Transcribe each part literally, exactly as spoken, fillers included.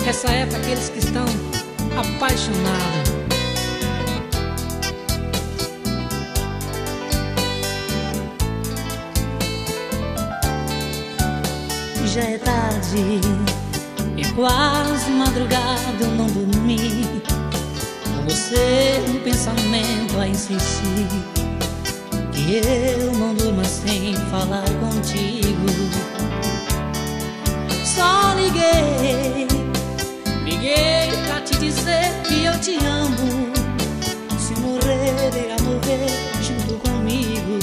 Essa é para aqueles que estão apaixonados. Já é tarde, é quase madrugada, eu não dormi, com você no pensamento a insistir, que eu não durmo sem falar contigo. Só liguei, liguei pra te dizer que eu te amo. Se morrer, irá morrer junto comigo.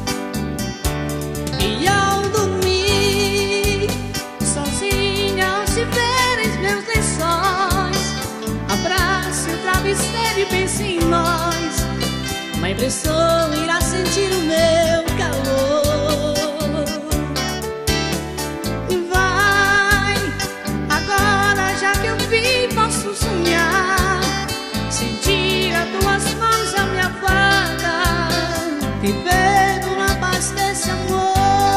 E ao dormir, sozinha, ao se verem meus lençóis, abrace o travesseiro e pense em nós. Na impressão irá sentir o meu calor. Posso sonhar, sentir as tuas mãos a minha vaga, viver na paz desse amor.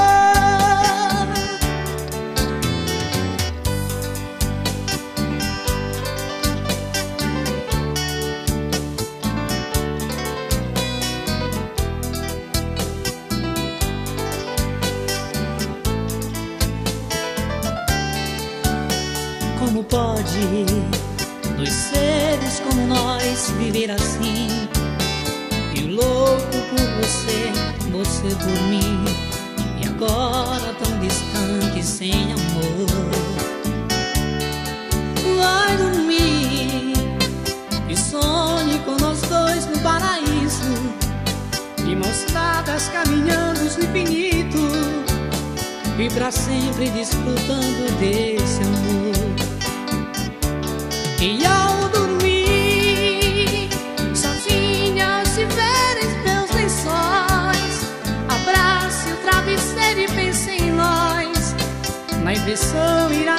Como pode dois seres como nós viver assim? Eu louco por você, você por mim, e agora tão distante, sem amor. Vai dormir e sonhe com nós dois no paraíso, de mãos dadas caminhando no infinito, e pra sempre desfrutando desse amor. E ao dormir, sozinha, se verem meus lençóis, abrace o travesseiro e pense em nós. Na impressão irá